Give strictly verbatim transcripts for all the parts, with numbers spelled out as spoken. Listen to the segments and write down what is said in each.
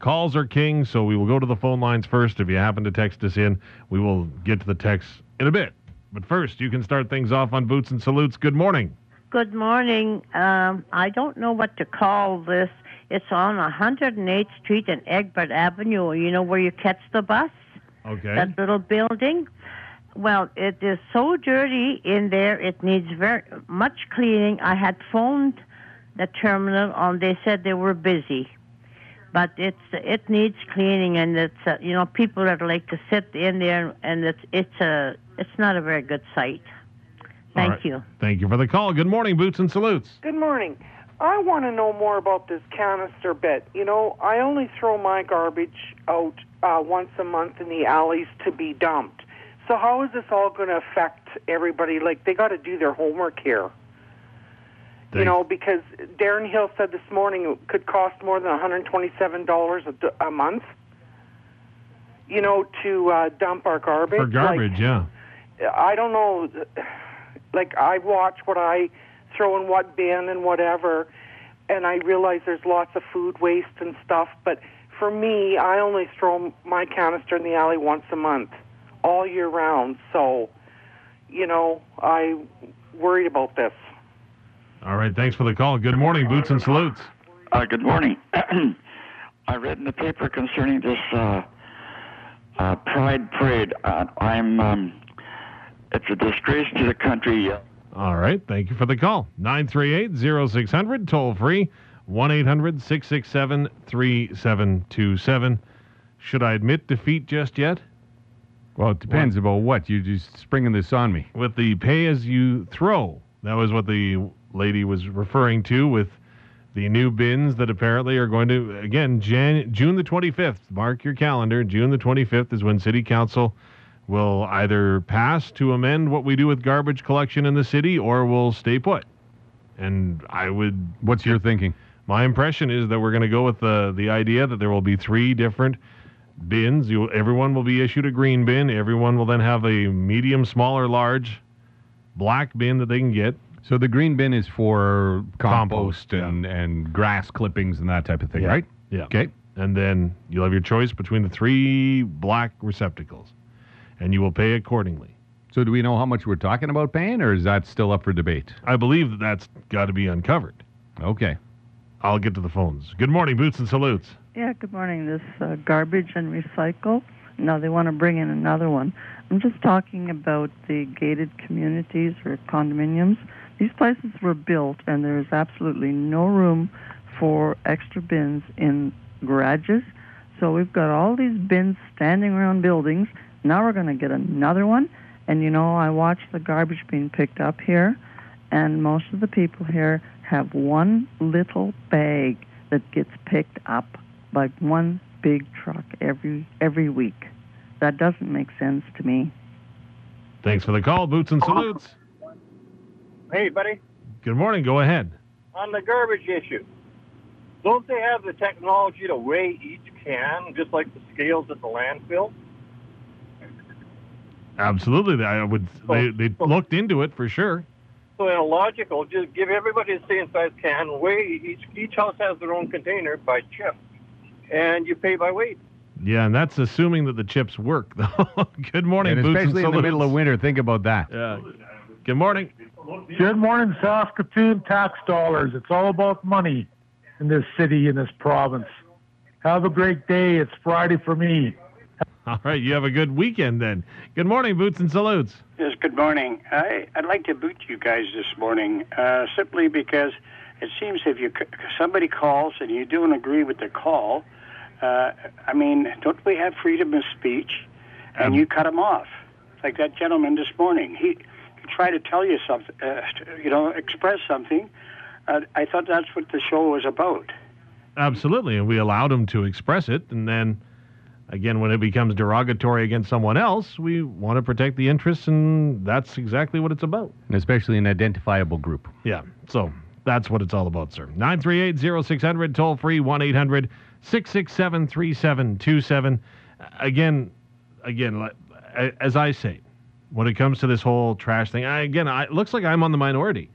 calls are king, so we will go to the phone lines first. If you happen to text us in, we will get to the texts in a bit. But first, you can start things off on Boots and Salutes. Good morning. Good morning. Um, I don't know what to call this. It's on one hundred eighth Street and Egbert Avenue. You know where you catch the bus? Okay. That little building. Well, it is so dirty in there. It needs very much cleaning. I had phoned the terminal, and they said they were busy. But it's it needs cleaning, and it's uh, you know people that like to sit in there, and it's it's a it's not a very good sight. Thank right. you. Thank you for the call. Good morning, Boots and Salutes. Good morning. I want to know more about this canister bit. You know, I only throw my garbage out uh, once a month in the alleys to be dumped. So how is this all going to affect everybody? Like, they got to do their homework here. Thanks. You know, because Darren Hill said this morning it could cost more than one hundred twenty-seven dollars a, a month, you know, to uh, dump our garbage. For garbage, like, yeah. I don't know. Like, I watch what I throw in what bin and whatever, and I realize there's lots of food waste and stuff, but for me, I only throw my canister in the alley once a month, all year round, so, you know, I worried about this. All right, thanks for the call. Good morning, Boots and Salutes. Uh, good morning. I read in the paper concerning this uh, uh, Pride Parade. Uh, I'm... Um, It's a disgrace to the country. All right. Thank you for the call. nine three eight, oh six hundred, toll free, one eight hundred, six six seven, three seven two seven. Should I admit defeat just yet? Well, it depends about what. You're just springing this on me. With the pay-as-you-throw. That was what the lady was referring to with the new bins that apparently are going to, again, Jan- June the twenty-fifth. Mark your calendar. June the twenty-fifth is when City Council will either pass to amend what we do with garbage collection in the city or will stay put. And I would... What's your thinking? My impression is that we're going to go with the the idea that there will be three different bins. You, everyone will be issued a green bin. Everyone will then have a medium, small, or large black bin that they can get. So the green bin is for compost, Compost, and, and grass clippings and that type of thing, Yeah. right? Yeah. Okay. And then you'll have your choice between the three black receptacles, and you will pay accordingly. So do we know how much we're talking about paying, or is that still up for debate? I believe that that's got to be uncovered. Okay. I'll get to the phones. Good morning, Boots and Salutes. Yeah, good morning. This uh, garbage and recycle. Now they want to bring in another one. I'm just talking about the gated communities or condominiums. These places were built, and there is absolutely no room for extra bins in garages. So we've got all these bins standing around buildings. Now we're going to get another one. And, you know, I watch the garbage being picked up here, and most of the people here have one little bag that gets picked up by one big truck every every week. That doesn't make sense to me. Thanks for the call, Boots and Salutes. Hey, buddy. Good morning. Go ahead. On the garbage issue, don't they have the technology to weigh each can, just like the scales at the landfill? Absolutely. I would. They, they looked into it for sure. So in a logical, just give everybody the same size can, weigh each. Each house has their own container by chip, and you pay by weight. Yeah, and that's assuming that the chips work, though. Good morning, And Boots especially and in the Salutes. middle of winter, think about that. Yeah. Good morning. Good morning, Saskatoon tax dollars. It's all about money in this city, in this province. Have a great day. It's Friday for me. All right, you have a good weekend then. Good morning, Boots and Salutes. Yes, good morning. I, I'd like to boot you guys this morning, uh, simply because it seems if you somebody calls and you don't agree with the call, uh, I mean, don't we have freedom of speech? And Um, you cut him off, like that gentleman this morning. He, he tried to tell you something, uh, you know, express something. Uh, I thought that's what the show was about. Absolutely, and we allowed him to express it, and then, again, when it becomes derogatory against someone else, we want to protect the interests, and that's exactly what it's about. And especially an identifiable group. Yeah, so that's what it's all about, sir. nine three eight, oh six hundred, toll free, one eight hundred, six six seven, three seven two seven. Again, again, like- as I say, when it comes to this whole trash thing, I, again, I, it looks like I'm on the minority.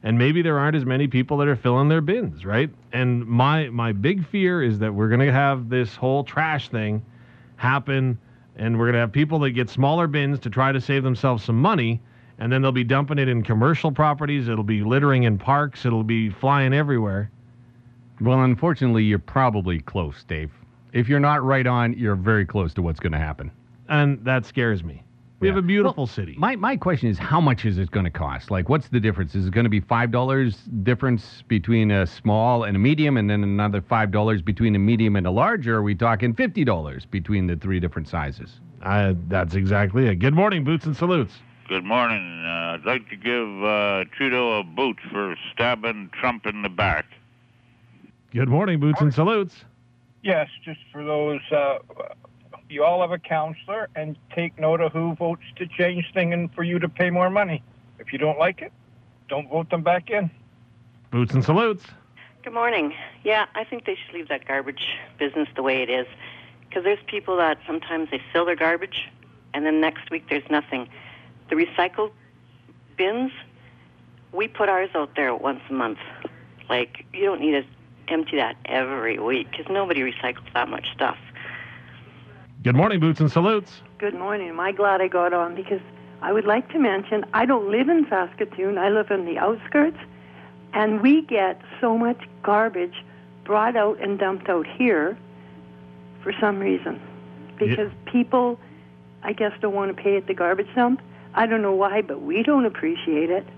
and maybe there aren't as many people that are filling their bins, right? And my my big fear is that we're going to have this whole trash thing happen, and we're going to have people that get smaller bins to try to save themselves some money, and then they'll be dumping it in commercial properties. It'll be littering in parks. It'll be flying everywhere. Well, unfortunately, you're probably close, Dave. If you're not right on, you're very close to what's going to happen. And that scares me. We Yeah. have a beautiful Well, city. My my question is, how much is it going to cost? Like, what's the difference? Is it going to be five dollars difference between a small and a medium, and then another five dollars between a medium and a large, or are we talking fifty dollars between the three different sizes? Uh, that's exactly it. Good morning, Boots and Salutes. Good morning. Uh, I'd like to give uh, Trudeau a boot for stabbing Trump in the back. Good morning, Boots and Salutes. Yes, just for those, uh, you all have a counselor, and take note of who votes to change things and for you to pay more money. If you don't like it, don't vote them back in. Boots and Salutes. Good morning. Yeah, I think they should leave that garbage business the way it is. Because there's people that sometimes they fill their garbage, and then next week there's nothing. The recycle bins, we put ours out there once a month. Like, you don't need to empty that every week, because nobody recycles that much stuff. Good morning, Boots and Salutes. Good morning. Am I glad I got on, because I would like to mention I don't live in Saskatoon. I live in the outskirts, and we get so much garbage brought out and dumped out here for some reason, because yeah. people, I guess, don't want to pay at the garbage dump. I don't know why, but we don't appreciate it.